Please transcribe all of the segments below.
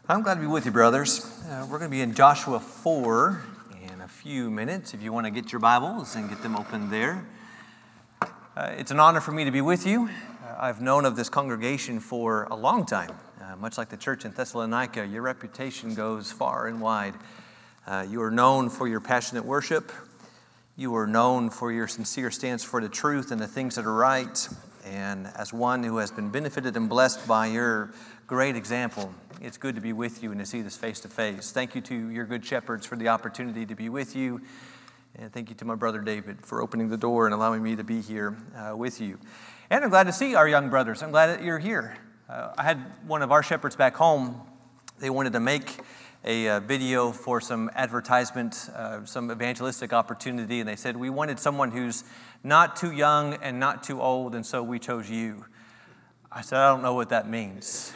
I'm glad to be with you, brothers. We're going to be in Joshua 4 in a few minutes. If you want to get your Bibles and get them open there. It's an honor for me to be with you. I've known of this congregation for a long time. Much like the church in Thessalonica, your reputation goes far and wide. You are known for your passionate worship. You are known for your sincere stance for the truth and the things that are right. And as one who has been benefited and blessed by your great example, it's good to be with you and to see this face to face. Thank you to your good shepherds for the opportunity to be with you. And thank you to my brother David for opening the door and allowing me to be here with you. And I'm glad to see our young brothers. I'm glad that you're here. I had one of our shepherds back home. They wanted to make a video for some advertisement, some evangelistic opportunity, and they said, we wanted someone who's not too young and not too old, and so we chose you. I said, I don't know what that means.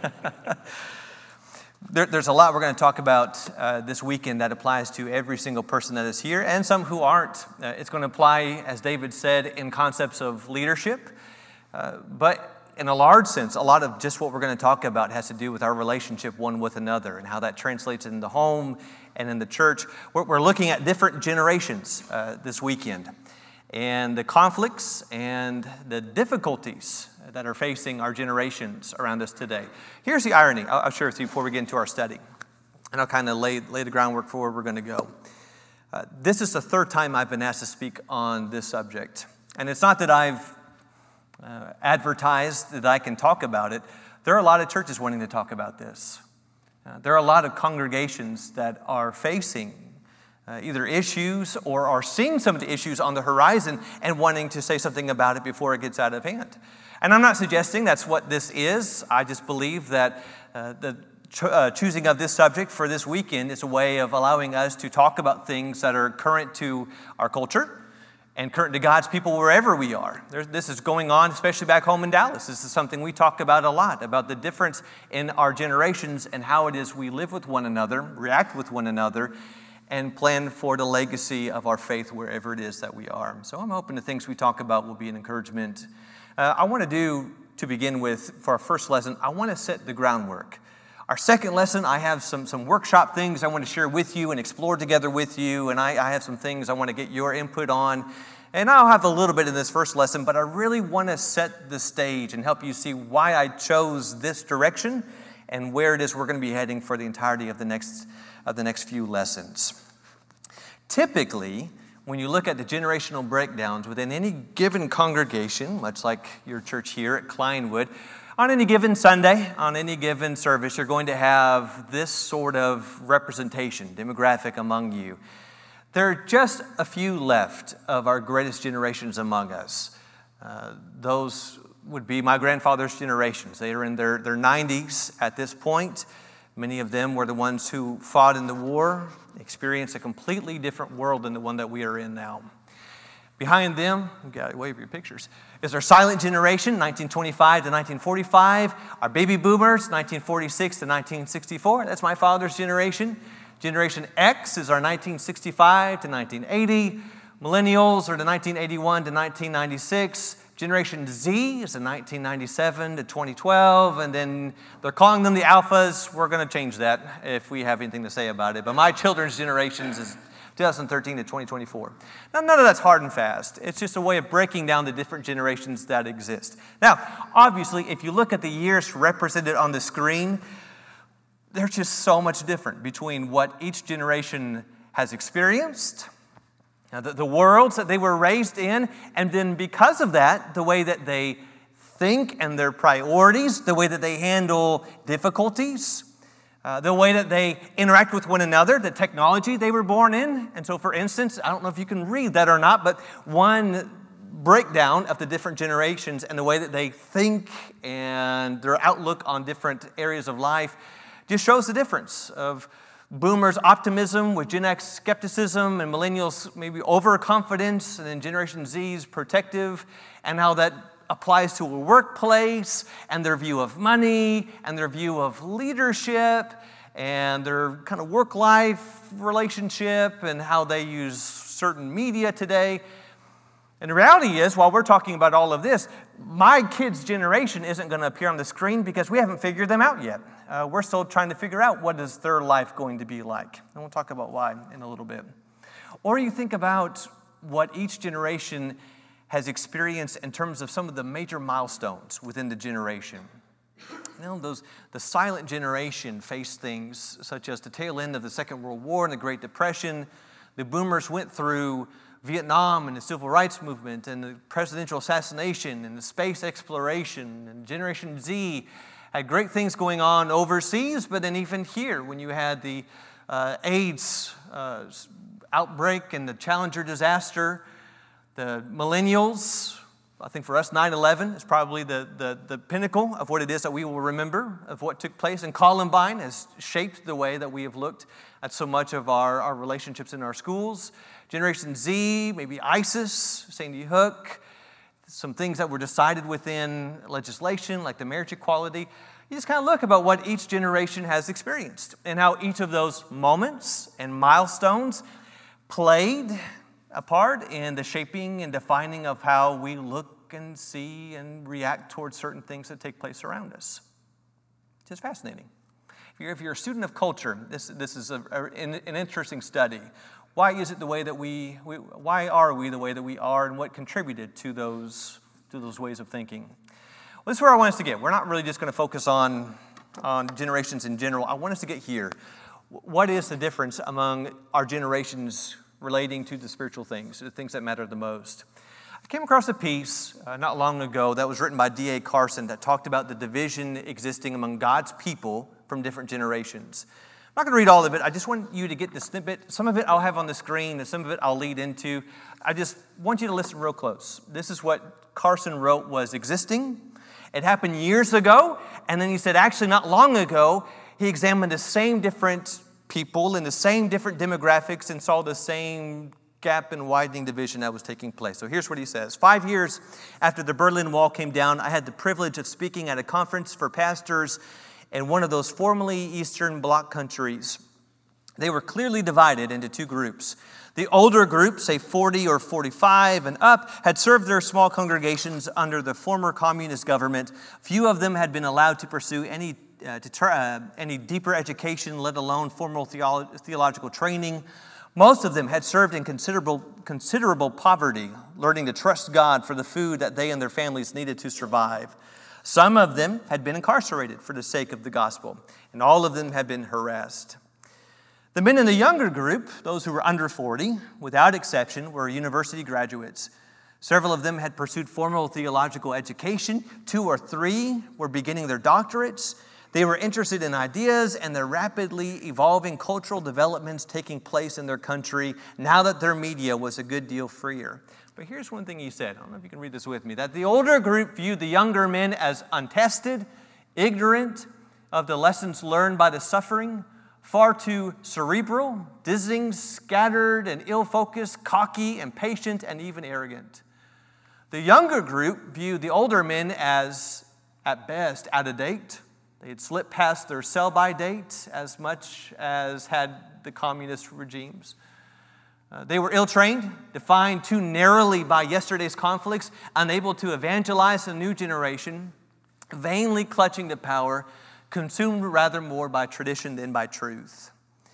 There's a lot we're going to talk about this weekend that applies to every single person that is here, and some who aren't. It's going to apply, as David said, in concepts of leadership, but in a large sense, a lot of just what we're going to talk about has to do with our relationship one with another and how that translates in the home and in the church. We're looking at different generations this weekend and the conflicts and the difficulties that are facing our generations around us today. Here's the irony I'll share with you before we get into our study, and I'll kind of lay the groundwork for where we're going to go. This is the third time I've been asked to speak on this subject, and it's not that I've advertised that I can talk about it. There are a lot of churches wanting to talk about this. There are a lot of congregations that are facing either issues or are seeing some of the issues on the horizon and wanting to say something about it before it gets out of hand. And I'm not suggesting that's what this is. I just believe that the choosing of this subject for this weekend is a way of allowing us to talk about things that are current to our culture and current to God's people wherever we are. This is going on, especially back home in Dallas. This is something we talk about a lot, about the difference in our generations and how it is we live with one another, react with one another, and plan for the legacy of our faith wherever it is that we are. So I'm hoping the things we talk about will be an encouragement. I want to begin with, for our first lesson, I want to set the groundwork. Our second lesson, I have some workshop things I want to share with you and explore together with you, and I have some things I want to get your input on. And I'll have a little bit in this first lesson, but I really want to set the stage and help you see why I chose this direction and where it is we're going to be heading for the entirety of the next few lessons. Typically, when you look at the generational breakdowns within any given congregation, much like your church here at Kleinwood, on any given Sunday, on any given service, you're going to have this sort of representation, demographic among you. There are just a few left of our greatest generations among us. Those would be my grandfather's generations. They are in their 90s at this point. Many of them were the ones who fought in the war, experienced a completely different world than the one that we are in now. Behind them, you got to wave your pictures, is our silent generation, 1925 to 1945. Our baby boomers, 1946 to 1964. That's my father's generation. Generation X is our 1965 to 1980. Millennials are the 1981 to 1996. Generation Z is the 1997 to 2012. And then they're calling them the Alphas. We're going to change that if we have anything to say about it. But my children's generations is 2013 to 2024. Now, none of that's hard and fast. It's just a way of breaking down the different generations that exist. Now, obviously, if you look at the years represented on the screen, there's just so much different between what each generation has experienced, the worlds that they were raised in, and then because of that, the way that they think and their priorities, the way that they handle difficulties, the way that they interact with one another, the technology they were born in. And so, for instance, I don't know if you can read that or not, but one breakdown of the different generations and the way that they think and their outlook on different areas of life just shows the difference of boomers' optimism with Gen X skepticism and millennials maybe overconfidence, and then Generation Z's protective, and how that applies to a workplace and their view of money and their view of leadership and their kind of work-life relationship and how they use certain media today. And the reality is, while we're talking about all of this, my kids' generation isn't going to appear on the screen because we haven't figured them out yet. We're still trying to figure out what is their life going to be like. And we'll talk about why in a little bit. Or you think about what each generation has experienced in terms of some of the major milestones within the generation. The silent generation faced things such as the tail end of the Second World War and the Great Depression. The boomers went through Vietnam and the Civil Rights Movement and the presidential assassination and the space exploration. And Generation Z had great things going on overseas, but then even here, when you had the AIDS outbreak and the Challenger disaster, the millennials, I think for us, 9/11 is probably the pinnacle of what it is that we will remember of what took place. And Columbine has shaped the way that we have looked at so much of our relationships in our schools. Generation Z, maybe ISIS, Sandy Hook, some things that were decided within legislation like the marriage equality. You just kind of look about what each generation has experienced and how each of those moments and milestones played a part in the shaping and defining of how we look and see and react towards certain things that take place around us. It's just fascinating. If you're a student of culture, this is an interesting study. Why is it the way that why are we the way that we are, and what contributed to those ways of thinking? Well, this is where I want us to get. We're not really just going to focus on generations in general. I want us to get here. What is the difference among our generations relating to the spiritual things, the things that matter the most? I came across a piece not long ago that was written by D.A. Carson that talked about the division existing among God's people from different generations. I'm not going to read all of it. I just want you to get the snippet. Some of it I'll have on the screen, and some of it I'll lead into. I just want you to listen real close. This is what Carson wrote was existing. It happened years ago, and then he said actually not long ago, he examined the same different people in the same different demographics and saw the same gap and widening division that was taking place. So here's what he says. 5 years after the Berlin Wall came down, I had the privilege of speaking at a conference for pastors in one of those formerly Eastern Bloc countries. They were clearly divided into two groups. The older group, say 40 or 45 and up, had served their small congregations under the former communist government. Few of them had been allowed to pursue any deeper education, let alone formal theological training. Most of them had served in considerable poverty, learning to trust God for the food that they and their families needed to survive. Some of them had been incarcerated for the sake of the gospel, and all of them had been harassed. The men in the younger group, those who were under 40, without exception, were university graduates. Several of them had pursued formal theological education. 2 or 3 were beginning their doctorates. They were interested in ideas and the rapidly evolving cultural developments taking place in their country now that their media was a good deal freer. But here's one thing he said. I don't know if you can read this with me. That the older group viewed the younger men as untested, ignorant of the lessons learned by the suffering, far too cerebral, dizzying, scattered, and ill-focused, cocky, impatient, and even arrogant. The younger group viewed the older men as, at best, out of date. They had slipped past their sell-by date as much as had the communist regimes. They were ill-trained, defined too narrowly by yesterday's conflicts, unable to evangelize the new generation, vainly clutching to power, consumed rather more by tradition than by truth.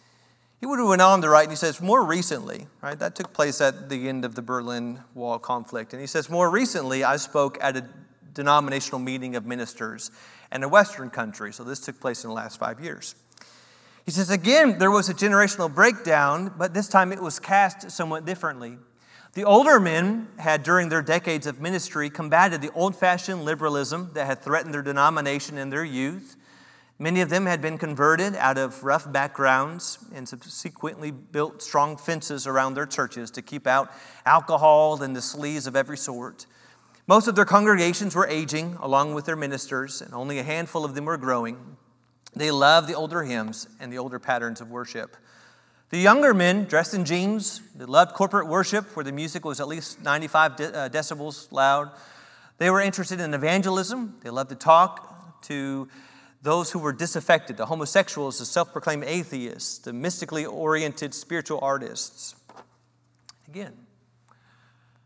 He would have went on to write, and he says, more recently, right, that took place at the end of the Berlin Wall conflict, and he says, more recently I spoke at a denominational meeting of ministers in a Western country, so this took place in the last 5 years. He says, again, there was a generational breakdown, but this time it was cast somewhat differently. The older men had, during their decades of ministry, combated the old-fashioned liberalism that had threatened their denomination in their youth. Many of them had been converted out of rough backgrounds and subsequently built strong fences around their churches to keep out alcohol and the sleaze of every sort. Most of their congregations were aging, along with their ministers, and only a handful of them were growing. They loved the older hymns and the older patterns of worship. The younger men, dressed in jeans, they loved corporate worship where the music was at least 95 decibels loud. They were interested in evangelism. They loved to talk to those who were disaffected, the homosexuals, the self-proclaimed atheists, the mystically oriented spiritual artists. Again,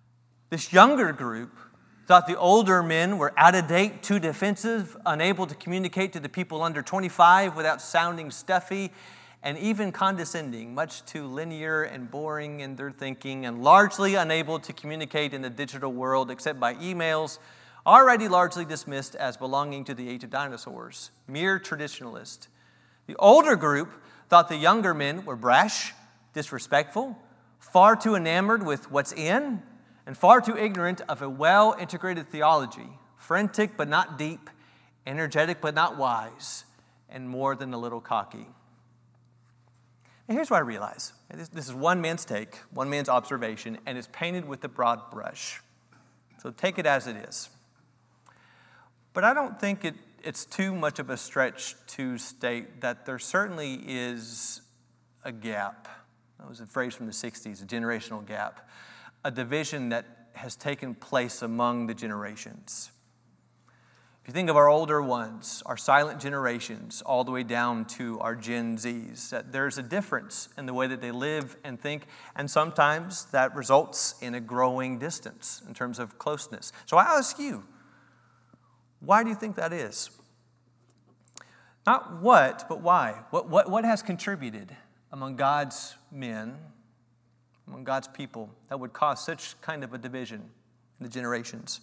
This younger group thought the older men were out of date, too defensive, unable to communicate to the people under 25 without sounding stuffy, and even condescending, much too linear and boring in their thinking, and largely unable to communicate in the digital world except by emails, already largely dismissed as belonging to the age of dinosaurs, mere traditionalists. The older group thought the younger men were brash, disrespectful, far too enamored with what's in, and far too ignorant of a well-integrated theology, frantic but not deep, energetic but not wise, and more than a little cocky. And here's what I realize. This is one man's take, one man's observation, and it's painted with a broad brush. So take it as it is. But I don't think it's too much of a stretch to state that there certainly is a gap. That was a phrase from the 60s, a generational gap, a division that has taken place among the generations. If you think of our older ones, our silent generations, all the way down to our Gen Zs, that there's a difference in the way that they live and think, and sometimes that results in a growing distance in terms of closeness. So I ask you, why do you think that is? Not what, but why. What has contributed among God's men, among God's people, that would cause such kind of a division in the generations?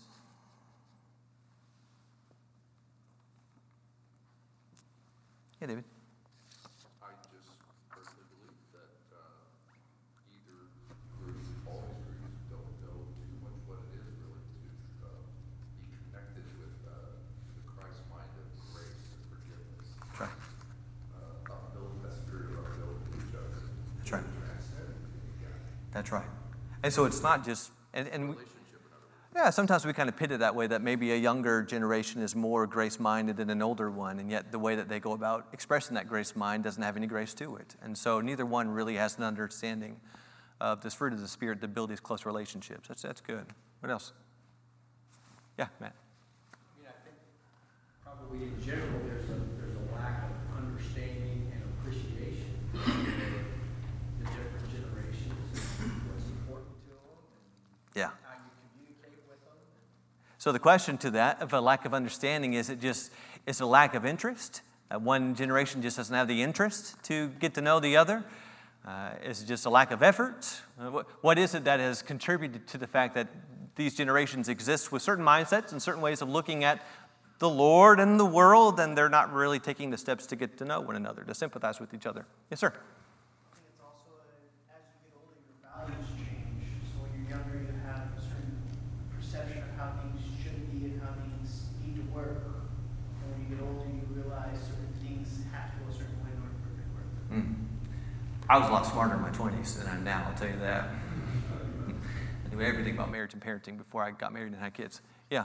Yeah, David. I just personally believe that either groups, all these groups, don't know too much what it is really to be connected with the Christ mind of grace and forgiveness. That's right. Upbuilding that spirit of upbuilding each other. That's right. Transcend. That's right. And so it's not just, yeah, sometimes we kind of pit it that way, that maybe a younger generation is more grace-minded than an older one, and yet the way that they go about expressing that grace mind doesn't have any grace to it. And so neither one really has an understanding of this fruit of the Spirit to build these close relationships. That's good. What else? Yeah, Matt. I mean, I think probably in general there's a lack of understanding and appreciation for the different generations and what's important to them and Yeah. how you communicate with them. So the question to that, of a lack of understanding, is it a lack of interest? One generation just doesn't have the interest to get to know the other? Is it just a lack of effort? What is it that has contributed to the fact that these generations exist with certain mindsets and certain ways of looking at the Lord and the world, and they're not really taking the steps to get to know one another, to sympathize with each other? Yes, sir. I think it's also, as you get older, your values change. So when you're younger, you have a certain perception of how things should be and how things need to work. And when you get older, you realize certain things have to go a certain way in order for it to work. I was a lot smarter in my 20s than I am now, I'll tell you that. I knew everything about marriage and parenting before I got married and had kids. Yeah.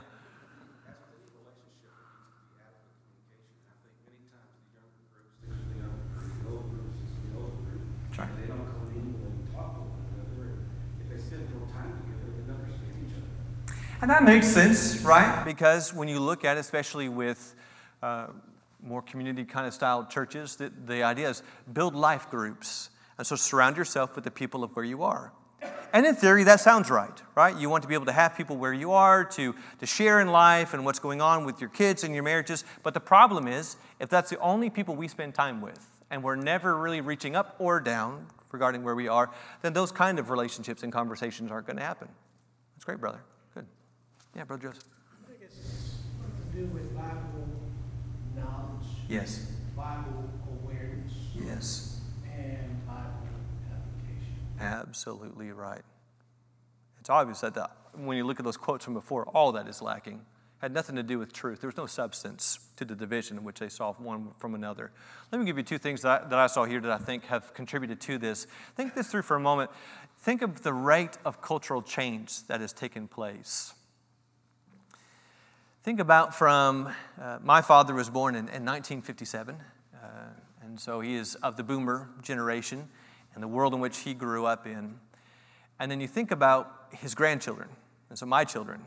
They don't come in and talk to one another. If they spend more time together, they understand each other. And that makes sense, right? Because when you look at it, especially with more community kind of style churches, the idea is build life groups. And so surround yourself with the people of where you are. And in theory, that sounds right? You want to be able to have people where you are, to share in life and what's going on with your kids and your marriages. But the problem is, if that's the only people we spend time with, and we're never really reaching up or down regarding where we are, then those kind of relationships and conversations aren't going to happen. That's great, brother. Good. Yeah, Brother Joseph. I think it's something to do with Bible knowledge, Yes. Bible awareness, Yes. and Bible application. Absolutely right. It's obvious that when you look at those quotes from before, all that is lacking. Had nothing to do with truth. There was no substance to the division in which they saw one from another. Let me give you two things that I saw here that I think have contributed to this. Think this through for a moment. Think of the rate of cultural change that has taken place. Think about my father was born in 1957, and so he is of the boomer generation and the world in which he grew up in. And then you think about his grandchildren, and so my children.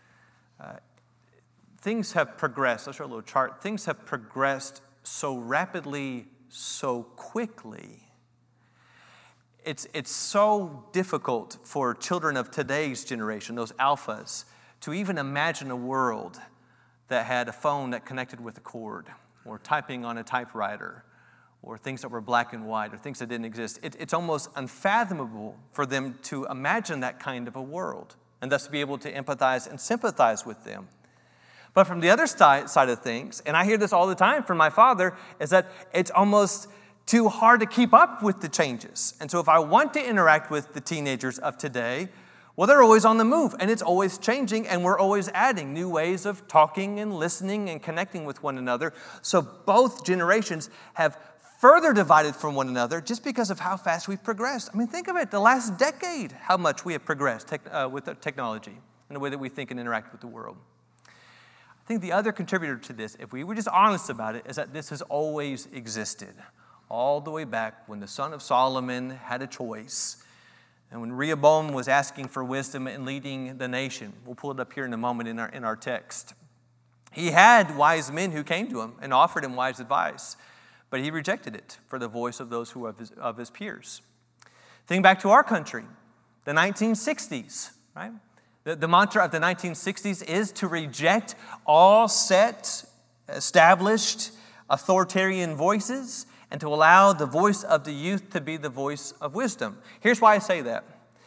Things have progressed. Let's show a little chart. Things have progressed so rapidly, so quickly. It's so difficult for children of today's generation, those alphas, to even imagine a world that had a phone that connected with a cord, or typing on a typewriter, or things that were black and white, or things that didn't exist. It's almost unfathomable for them to imagine that kind of a world, and thus be able to empathize and sympathize with them. But from the other side of things, and I hear this all the time from my father, is that it's almost too hard to keep up with the changes. And so if I want to interact with the teenagers of today, well, they're always on the move, and it's always changing, and we're always adding new ways of talking and listening and connecting with one another. So both generations have further divided from one another just because of how fast we've progressed. I mean, think of it, the last decade, how much we have progressed with the technology and the way that we think and interact with the world. I think the other contributor to this, if we were just honest about it, is that this has always existed. All the way back when the son of Solomon had a choice, and when Rehoboam was asking for wisdom and leading the nation. We'll pull it up here in a moment in our text. He had wise men who came to him and offered him wise advice, but he rejected it for the voice of those who were of his peers. Think back to our country, the 1960s, right? The mantra of the 1960s is to reject all set, established, authoritarian voices, and to allow the voice of the youth to be the voice of wisdom. Here's why I say that.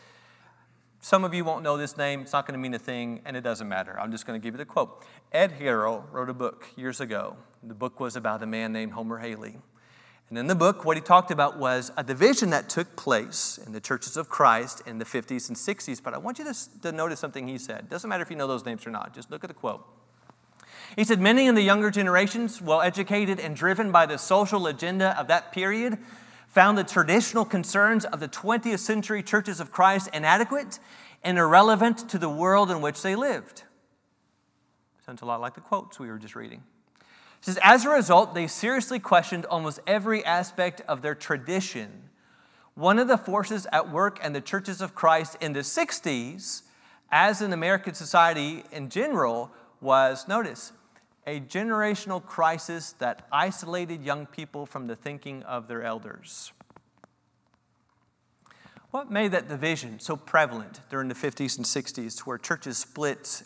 Some of you won't know this name. It's not going to mean a thing, and it doesn't matter. I'm just going to give you the quote. Ed Harrow wrote a book years ago. The book was about a man named Homer Haley. And in the book, what he talked about was a division that took place in the churches of Christ in the 50s and 60s. But I want you to notice something he said. It doesn't matter if you know those names or not. Just look at the quote. He said, many in the younger generations, well-educated and driven by the social agenda of that period, found the traditional concerns of the 20th century churches of Christ inadequate and irrelevant to the world in which they lived. Sounds a lot like the quotes we were just reading. He says, as a result, they seriously questioned almost every aspect of their tradition. One of the forces at work in the churches of Christ in the 60s, as in American society in general, was, notice, a generational crisis that isolated young people from the thinking of their elders. What made that division so prevalent during the 50s and 60s where churches split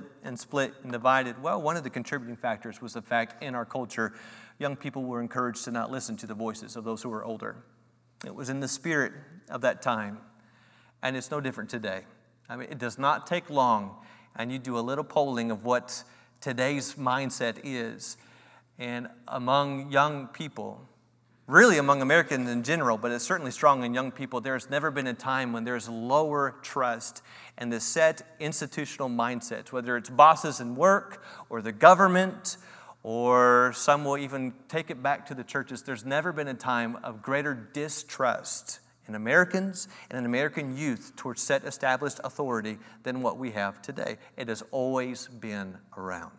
and divided? Well, one of the contributing factors was the fact in our culture, young people were encouraged to not listen to the voices of those who were older. It was in the spirit of that time, and it's no different today. I mean, it does not take long, and you do a little polling of what today's mindset is. And among young people, really among Americans in general, but it's certainly strong in young people, there's never been a time when there's lower trust in the set institutional mindsets, whether it's bosses in work or the government, or some will even take it back to the churches. There's never been a time of greater distrust in Americans and in American youth towards set established authority than what we have today. It has always been around.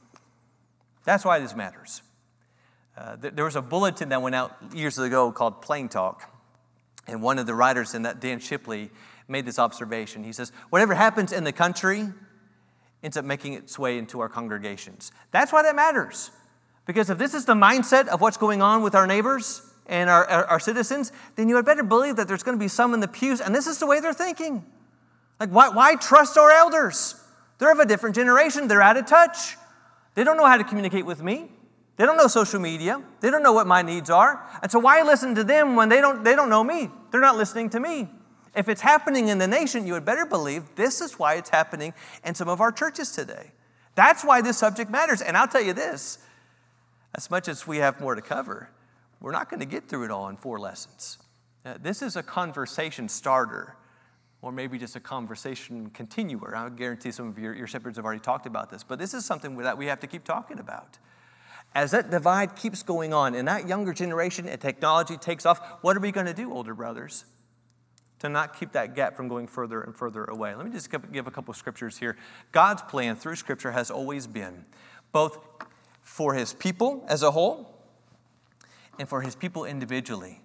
That's why this matters. There was a bulletin that went out years ago called Plain Talk, and one of the writers in that, Dan Shipley, made this observation. He says, whatever happens in the country ends up making its way into our congregations. That's why that matters. Because if this is the mindset of what's going on with our neighbors and our citizens, then you had better believe that there's going to be some in the pews, and this is the way they're thinking. Like, why trust our elders? They're of a different generation. They're out of touch. They don't know how to communicate with me. They don't know social media. They don't know what my needs are. And so why listen to them when they don't know me? They're not listening to me. If it's happening in the nation, you had better believe this is why it's happening in some of our churches today. That's why this subject matters. And I'll tell you this, as much as we have more to cover, we're not going to get through it all in 4 lessons. This is a conversation starter, or maybe just a conversation continuer. I guarantee some of your shepherds have already talked about this, but this is something that we have to keep talking about. As that divide keeps going on, and that younger generation and technology takes off, what are we going to do, older brothers, to not keep that gap from going further and further away? Let me just give a couple of scriptures here. God's plan through Scripture has always been both for His people as a whole and for His people individually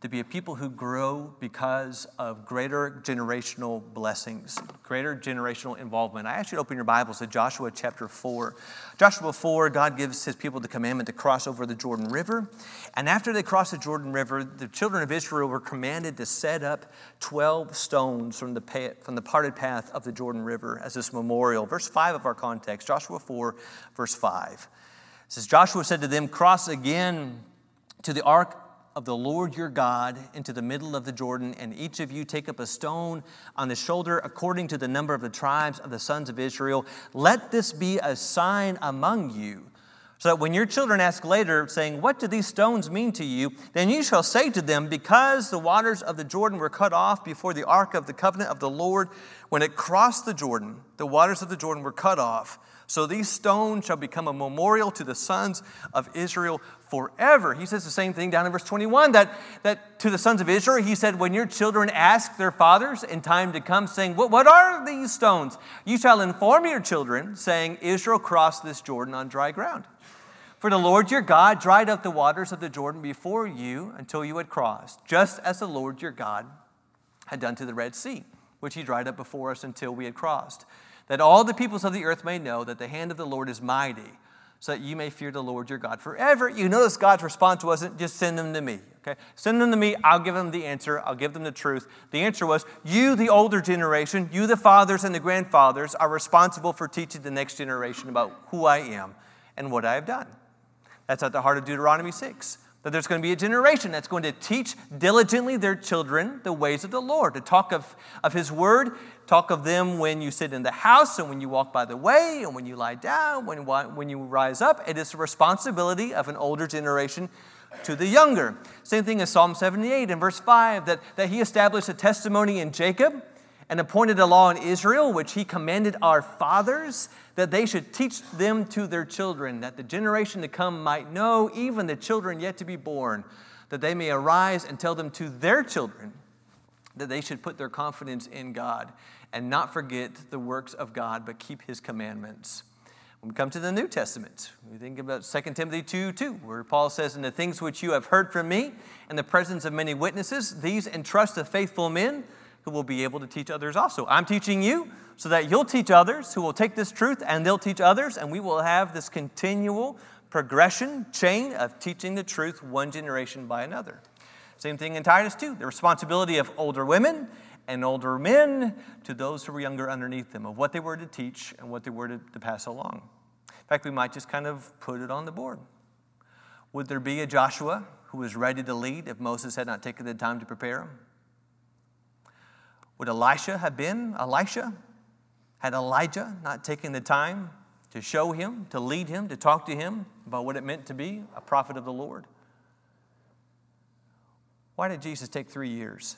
to be a people who grow because of greater generational blessings, greater generational involvement. I ask you to open your Bibles to Joshua chapter 4. Joshua 4, God gives his people the commandment to cross over the Jordan River. And after they crossed the Jordan River, the children of Israel were commanded to set up 12 stones from the parted path of the Jordan River as this memorial. Verse 5 of our context, Joshua 4, verse 5. It says, Joshua said to them, cross again to the ark of the Lord your God into the middle of the Jordan, and each of you take up a stone on the shoulder according to the number of the tribes of the sons of Israel. Let this be a sign among you, so that when your children ask later, saying, what do these stones mean to you? Then you shall say to them, because the waters of the Jordan were cut off before the ark of the covenant of the Lord, when it crossed the Jordan, the waters of the Jordan were cut off. So these stones shall become a memorial to the sons of Israel forever. He says the same thing down in verse 21, that to the sons of Israel, he said, when your children ask their fathers in time to come, saying, what are these stones? You shall inform your children, saying, Israel crossed this Jordan on dry ground. For the Lord your God dried up the waters of the Jordan before you until you had crossed, just as the Lord your God had done to the Red Sea, which he dried up before us until we had crossed. That all the peoples of the earth may know that the hand of the Lord is mighty, so that you may fear the Lord your God forever. You notice God's response wasn't just send them to me. Okay? Send them to me, I'll give them the answer, I'll give them the truth. The answer was, you, the older generation, you, the fathers and the grandfathers, are responsible for teaching the next generation about who I am and what I have done. That's at the heart of Deuteronomy 6. That there's going to be a generation that's going to teach diligently their children the ways of the Lord, to talk of his word, talk of them when you sit in the house and when you walk by the way and when you lie down, when you rise up. It is the responsibility of an older generation to the younger. Same thing as Psalm 78 in verse 5, that he established a testimony in Jacob and appointed a law in Israel, which he commanded our fathers, that they should teach them to their children, that the generation to come might know, even the children yet to be born, that they may arise and tell them to their children, that they should put their confidence in God and not forget the works of God, but keep his commandments. When we come to the New Testament, we think about 2 Timothy 2:2, where Paul says, "And the things which you have heard from me in the presence of many witnesses, these entrust to faithful men who will be able to teach others also." I'm teaching you so that you'll teach others who will take this truth and they'll teach others, and we will have this continual progression, chain of teaching the truth one generation by another. Same thing in Titus 2, the responsibility of older women and older men to those who were younger underneath them, of what they were to teach and what they were to pass along. In fact, we might just kind of put it on the board. Would there be a Joshua who was ready to lead if Moses had not taken the time to prepare him? Would Elisha have been Elisha had Elijah not taken the time to show him, to lead him, to talk to him about what it meant to be a prophet of the Lord? Why did Jesus take 3 years?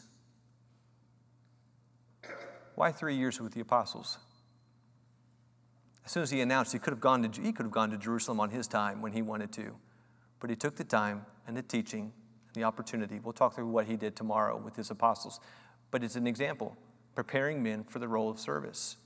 Why 3 years with the apostles? As soon as he announced he could have gone to Jerusalem on his time when he wanted to. But he took the time and the teaching and the opportunity. We'll talk through what he did tomorrow with his apostles. But it's an example, preparing men for the role of service.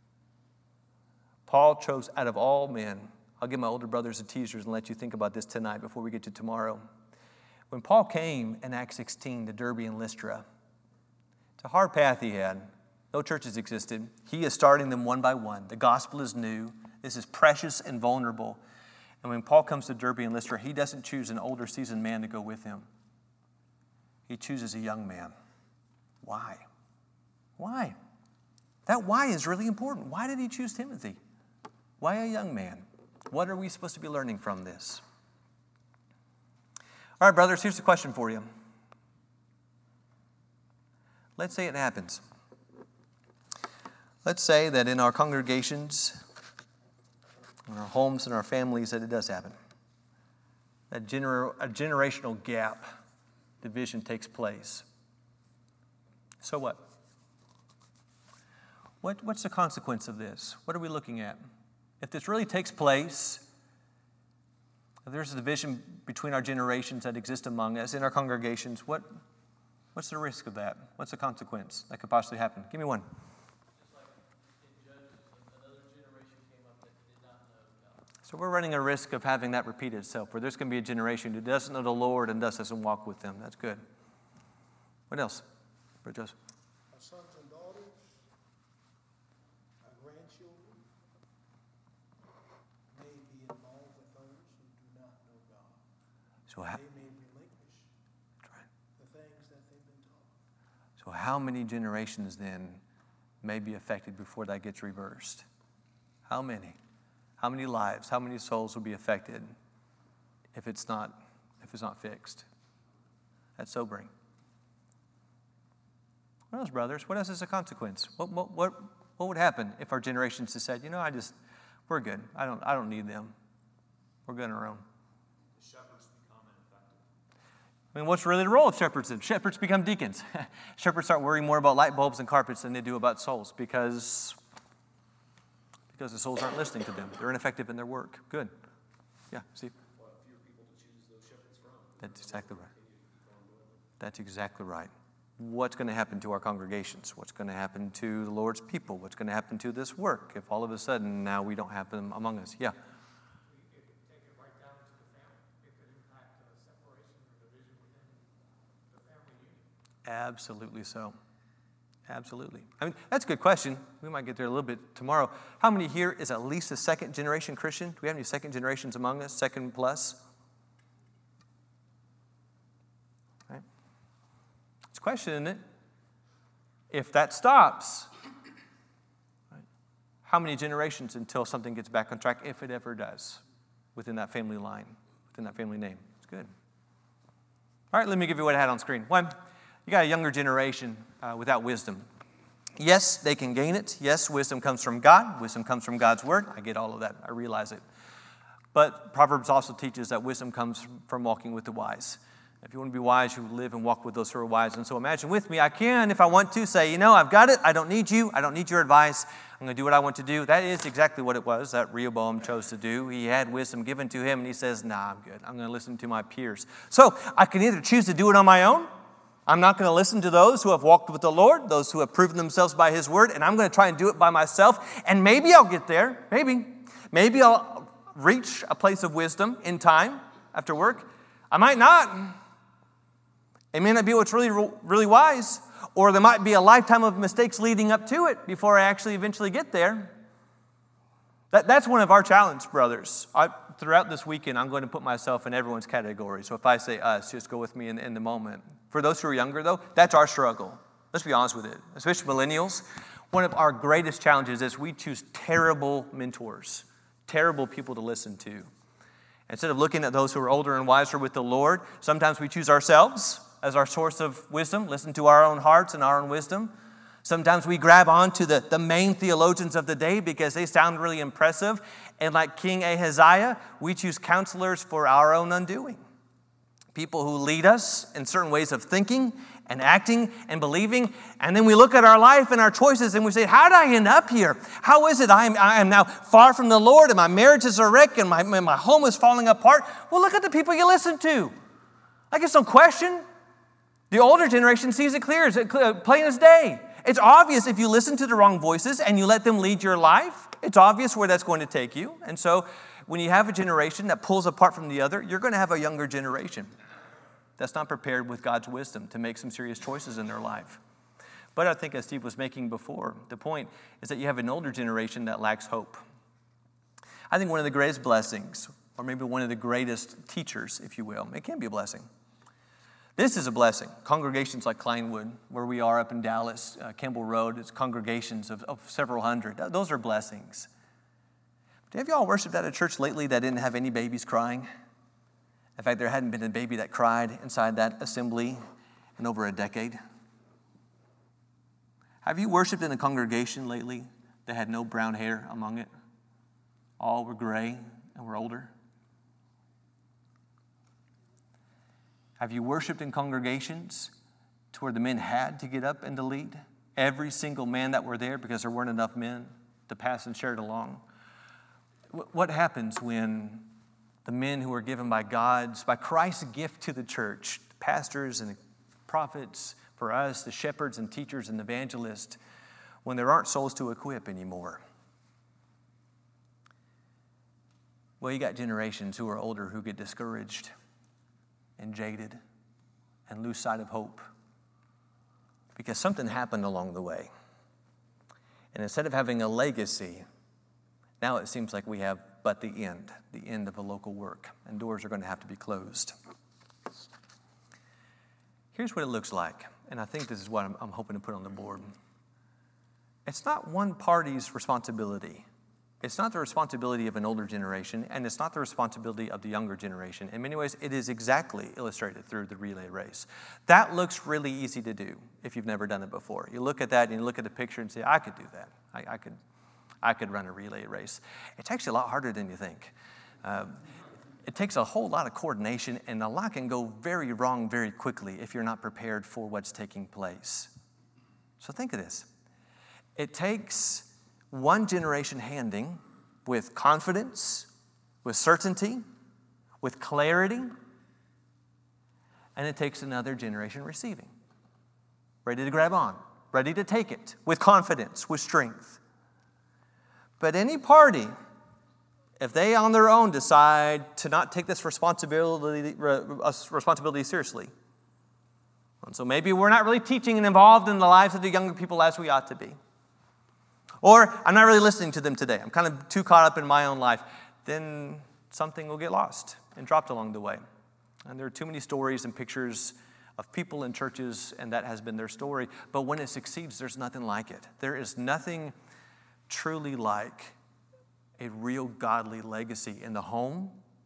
Paul chose out of all men. I'll give my older brothers a teasers and let you think about this tonight before we get to tomorrow. When Paul came in Acts 16 to Derbe and Lystra, it's a hard path he had. No churches existed. He is starting them one by one. The gospel is new. This is precious and vulnerable. And when Paul comes to Derbe and Lystra, he doesn't choose an older, seasoned man to go with him. He chooses a young man. Why? Why? That why is really important. Why did he choose Timothy? Why a young man? What are we supposed to be learning from this? All right, brothers, here's the question for you. Let's say it happens. Let's say that in our congregations, in our homes and our families, that it does happen. That a generational gap, division takes place. So what? What's the consequence of this? What are we looking at? If this really takes place, if there's a division between our generations that exist among us in our congregations, what's the risk of that? What's the consequence that could possibly happen? Give me one. Just like in Judges, another generation came up that did not know God. So we're running a risk of having that repeat itself, where there's going to be a generation who doesn't know the Lord and thus doesn't walk with them. That's good. What else? Brother Joseph. Our sons and daughters, our grandchildren may be involved with those who do not know God. So They may relinquish the things that they've been taught. So how many generations then may be affected before that gets reversed? How many? How many lives? How many souls will be affected if it's not fixed? That's sobering. What else, brothers? What else is a consequence? What would happen if our generations just said, we're good. I don't need them. We're good on our own. The shepherds become ineffective. I mean, what's really the role of shepherds then? Shepherds become deacons. Shepherds start worrying more about light bulbs and carpets than they do about souls because the souls aren't listening to them. They're ineffective in their work. Good. Yeah, see? We'll have fewer people to choose those shepherds from. That's exactly right. That's exactly right. What's going to happen to our congregations? What's going to happen to the Lord's people? What's going to happen to this work if all of a sudden now we don't have them among us? Yeah. It could take it right down to the family. It could impact separation or division within the family unit. Absolutely so. Absolutely. I mean, that's a good question. We might get there a little bit tomorrow. How many here is at least a second generation Christian? Do we have any second generations among us? Second plus? Right? It's a question, isn't it? If that stops, right, how many generations until something gets back on track, if it ever does, within that family line, within that family name? It's good. All right, let me give you what I had on screen. One, you got a younger generation without wisdom. Yes, they can gain it. Yes, wisdom comes from God. Wisdom comes from God's word. I get all of that. I realize it. But Proverbs also teaches that wisdom comes from walking with the wise. If you want to be wise, you live and walk with those who are wise. And so imagine with me, I can, if I want to, say, I've got it. I don't need you. I don't need your advice. I'm going to do what I want to do. That is exactly what it was that Rehoboam chose to do. He had wisdom given to him, and he says, I'm good. I'm going to listen to my peers. So I can either choose to do it on my own. I'm not going to listen to those who have walked with the Lord, those who have proven themselves by His word, and I'm going to try and do it by myself. And maybe I'll get there. Maybe I'll reach a place of wisdom in time after work. I might not. It may not be what's really wise, or there might be a lifetime of mistakes leading up to it before I actually eventually get there. That's one of our challenges, brothers. Throughout this weekend, I'm going to put myself in everyone's category. So if I say us, just go with me in the moment. For those who are younger, though, that's our struggle. Let's be honest with it. Especially millennials. One of our greatest challenges is we choose terrible mentors, terrible people to listen to. Instead of looking at those who are older and wiser with the Lord, sometimes we choose ourselves as our source of wisdom, listen to our own hearts and our own wisdom. Sometimes we grab on to the main theologians of the day because they sound really impressive. And like King Ahaziah, we choose counselors for our own undoing. People who lead us in certain ways of thinking and acting and believing. And then we look at our life and our choices and we say, how did I end up here? How is it I am now far from the Lord and my marriage is a wreck and my home is falling apart? Well, look at the people you listen to. Like, it's no question. The older generation sees it clear, plain as day. It's obvious if you listen to the wrong voices and you let them lead your life. It's obvious where that's going to take you. And so when you have a generation that pulls apart from the other, you're going to have a younger generation that's not prepared with God's wisdom to make some serious choices in their life. But I think, as Steve was making before, the point is that you have an older generation that lacks hope. I think one of the greatest blessings, or maybe one of the greatest teachers, if you will, it can be a blessing. This is a blessing. Congregations like Kleinwood, where we are up in Dallas, Campbell Road, it's congregations of several hundred. Those are blessings. But have you all worshiped at a church lately that didn't have any babies crying? In fact, there hadn't been a baby that cried inside that assembly in over a decade. Have you worshiped in a congregation lately that had no brown hair among it? All were gray and were older. Have you worshiped in congregations to where the men had to get up and to lead? Every single man that were there because there weren't enough men to pass and share it along. What happens when the men who are given by Christ's gift to the church, pastors and prophets, for us, the shepherds and teachers and evangelists, when there aren't souls to equip anymore? Well, you got generations who are older who get discouraged and jaded and lose sight of hope. because something happened along the way. And instead of having a legacy, now it seems like we have but the end of a local work, and doors are going to have to be closed. Here's what it looks like, and I think this is what I'm hoping to put on the board. It's not one party's responsibility. It's not the responsibility of an older generation, and it's not the responsibility of the younger generation. In many ways, it is exactly illustrated through the relay race. That looks really easy to do if you've never done it before. You look at that and you look at the picture and say, I could do that. I could run a relay race. It's actually a lot harder than you think. It takes a whole lot of coordination, and a lot can go very wrong very quickly if you're not prepared for what's taking place. So think of this. It takes one generation handing with confidence, with certainty, with clarity, and it takes another generation receiving, ready to grab on, ready to take it with confidence, with strength. But any party, if they on their own decide to not take this responsibility seriously, and so maybe we're not really teaching and involved in the lives of the younger people as we ought to be, or I'm not really listening to them today, I'm kind of too caught up in my own life, then something will get lost and dropped along the way. And there are too many stories and pictures of people in churches, and that has been their story. But when it succeeds, there's nothing like it. There is nothing truly like a real godly legacy in the home,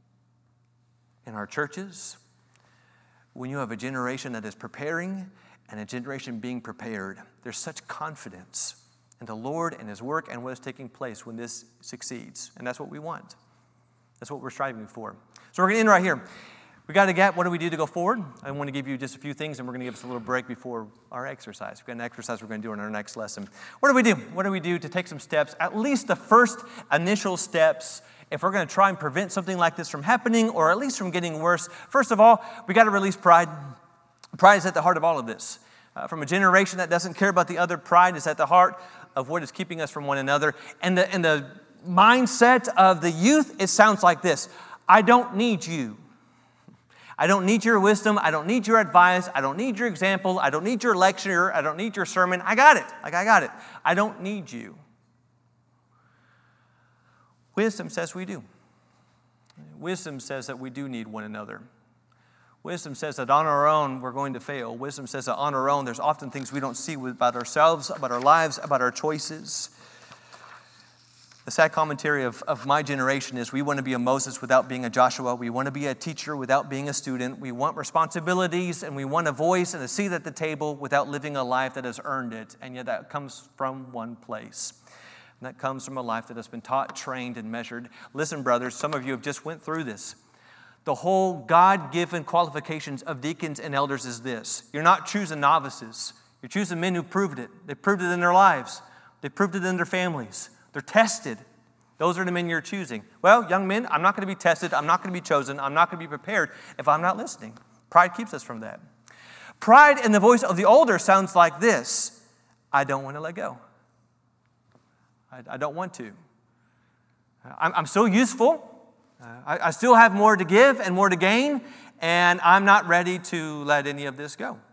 in our churches, when you have a generation that is preparing and a generation being prepared. There's such confidence in the Lord and His work and what is taking place when this succeeds. And that's what we want. That's what we're striving for. So we're going to end right here. We got to get, what do we do to go forward? I want to give you just a few things, and we're going to give us a little break before our exercise. We've got an exercise we're going to do in our next lesson. What do we do? What do we do to take some steps, at least the first initial steps, if we're going to try and prevent something like this from happening, or at least from getting worse? First of all, we got to release pride. Pride is at the heart of all of this. From a generation that doesn't care about the other, pride is at the heart of what is keeping us from one another. And the mindset of the youth, it sounds like this: I don't need you. I don't need your wisdom. I don't need your advice. I don't need your example. I don't need your lecture. I don't need your sermon. I got it. I got it. I don't need you. Wisdom says we do. Wisdom says that we do need one another. Wisdom says that on our own, we're going to fail. Wisdom says that on our own, there's often things we don't see about ourselves, about our lives, about our choices. The sad commentary of my generation is we want to be a Moses without being a Joshua. We want to be a teacher without being a student. We want responsibilities, and we want a voice and a seat at the table without living a life that has earned it. And yet that comes from one place. And that comes from a life that has been taught, trained, and measured. Listen, brothers, some of you have just went through this. The whole God-given qualifications of deacons and elders is this: you're not choosing novices. You're choosing men who proved it. They proved it in their lives. They proved it in their families. They're tested. Those are the men you're choosing. Well, young men, I'm not going to be tested. I'm not going to be chosen. I'm not going to be prepared if I'm not listening. Pride keeps us from that. Pride in the voice of the older sounds like this: I don't want to let go. I don't want to. I'm still useful. I still have more to give and more to gain, and I'm not ready to let any of this go.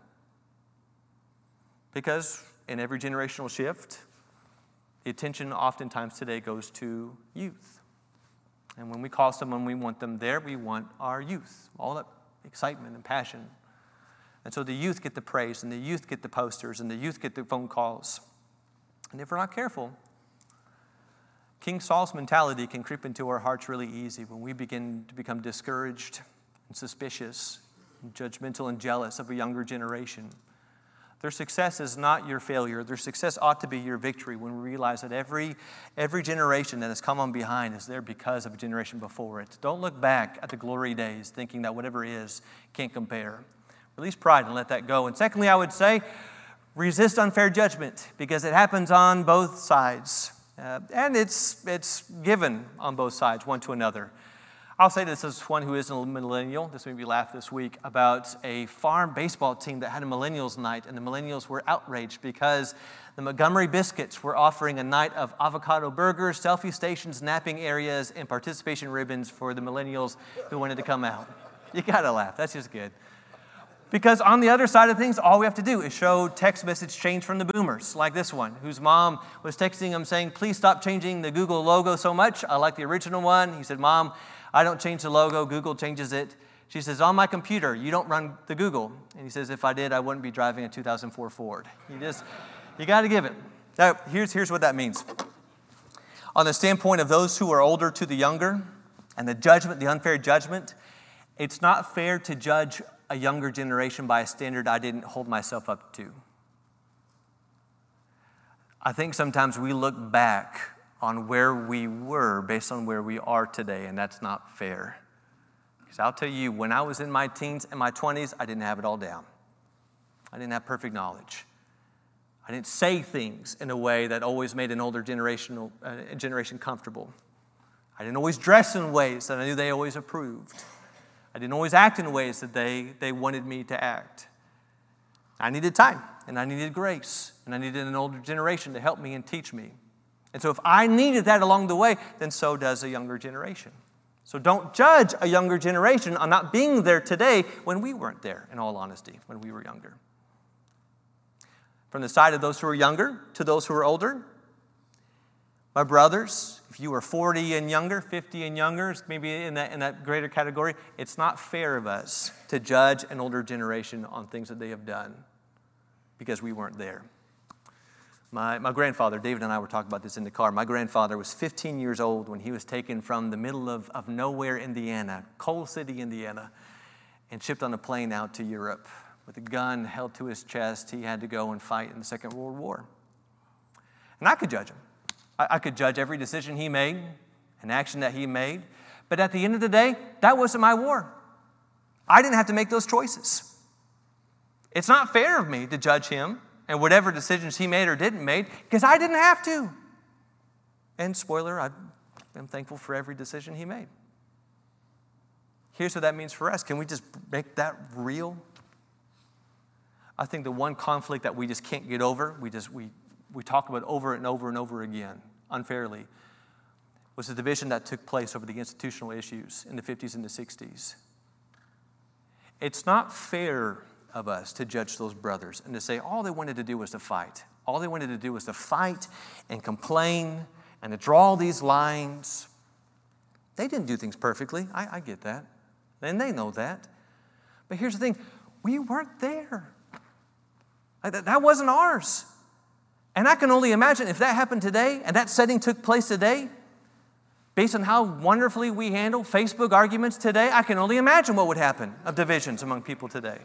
Because in every generational shift, the attention oftentimes today goes to youth. And when we call someone, we want them there. We want our youth, all that excitement and passion. And so the youth get the praise, and the youth get the posters, and the youth get the phone calls. And if we're not careful, King Saul's mentality can creep into our hearts really easy when we begin to become discouraged and suspicious and judgmental and jealous of a younger generation. Their success is not your failure. Their success ought to be your victory when we realize that every generation that has come on behind is there because of a generation before it. Don't look back at the glory days thinking that whatever is can't compare. Release pride and let that go. And secondly, I would say, resist unfair judgment, because it happens on both sides. And it's given on both sides, one to another. I'll say this as one who is a millennial. This made me laugh this week about a farm baseball team that had a millennials night, and the millennials were outraged because the Montgomery Biscuits were offering a night of avocado burgers, selfie stations, napping areas, and participation ribbons for the millennials who wanted to come out. You gotta laugh. That's just good. Because on the other side of things, all we have to do is show text message change from the boomers, like this one, whose mom was texting him saying, please stop changing the Google logo so much. I like the original one. He said, Mom, I don't change the logo. Google changes it. She says, on my computer, you don't run the Google. And he says, if I did, I wouldn't be driving a 2004 Ford. You got to give it. Now, here's what that means. On the standpoint of those who are older to the younger and the judgment, the unfair judgment, it's not fair to judge a younger generation by a standard I didn't hold myself up to. I think sometimes we look back on where we were based on where we are today, and that's not fair. Because I'll tell you, when I was in my teens and my 20s, I didn't have it all down. I didn't have perfect knowledge. I didn't say things in a way that always made an older generation comfortable. I didn't always dress in ways that I knew they always approved. I didn't always act in ways that they wanted me to act. I needed time, and I needed grace, and I needed an older generation to help me and teach me. And so if I needed that along the way, then so does a younger generation. So don't judge a younger generation on not being there today when we weren't there, in all honesty, when we were younger. From the side of those who are younger to those who are older, my brothers, if you are 40 and younger, 50 and younger, maybe in that greater category, it's not fair of us to judge an older generation on things that they have done because we weren't there. My grandfather, David and I were talking about this in the car. My grandfather was 15 years old when he was taken from the middle of nowhere, Indiana, Coal City, Indiana, and shipped on a plane out to Europe. With a gun held to his chest, he had to go and fight in the Second World War. And I could judge him. I could judge every decision he made, an action that he made. But at the end of the day, that wasn't my war. I didn't have to make those choices. It's not fair of me to judge him and whatever decisions he made or didn't make, because I didn't have to. And spoiler, I'm thankful for every decision he made. Here's what that means for us. Can we just make that real? I think the one conflict that we just can't get over, we talk about over and over and over again, unfairly, was the division that took place over the institutional issues in the 50s and the 60s. It's not fair of us to judge those brothers and to say all they wanted to do was to fight. All they wanted to do was to fight and complain and to draw these lines. They didn't do things perfectly. I get that. And they know that. But here's the thing. We weren't there. That wasn't ours. And I can only imagine if that happened today and that setting took place today, based on how wonderfully we handle Facebook arguments today, I can only imagine what would happen of divisions among people today.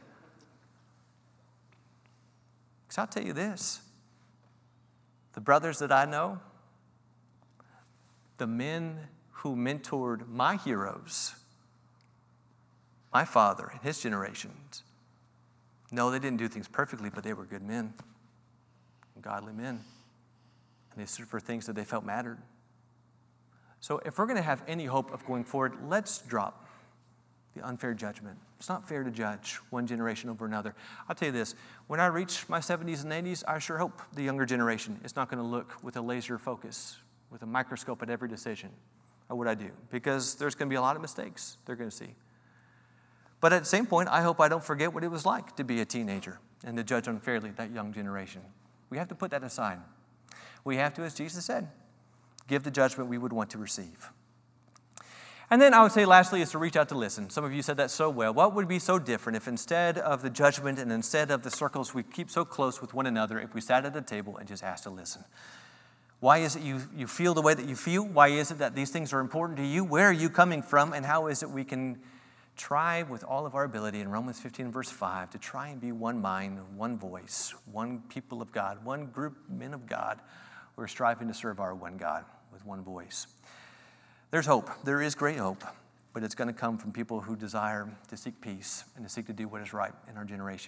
Because I'll tell you this, the brothers that I know, the men who mentored my heroes, my father and his generations, no, they didn't do things perfectly, but they were good men, godly men. And they stood for things that they felt mattered. So if we're going to have any hope of going forward, let's drop the unfair judgment. It's not fair to judge one generation over another. I'll tell you this, when I reach my 70s and 80s, I sure hope the younger generation is not going to look with a laser focus, with a microscope at every decision of what I do, because there's going to be a lot of mistakes they're going to see. But at the same point, I hope I don't forget what it was like to be a teenager and to judge unfairly that young generation. We have to put that aside. We have to, as Jesus said, give the judgment we would want to receive. And then I would say lastly is to reach out to listen. Some of you said that so well. What would be so different if instead of the judgment and instead of the circles we keep so close with one another, if we sat at a table and just asked to listen? Why is it you feel the way that you feel? Why is it that these things are important to you? Where are you coming from? And how is it we can try with all of our ability in Romans 15 verse 5 to try and be one mind, one voice, one people of God, one group men of God who are striving to serve our one God with one voice. There's hope. There is great hope, but it's going to come from people who desire to seek peace and to seek to do what is right in our generation.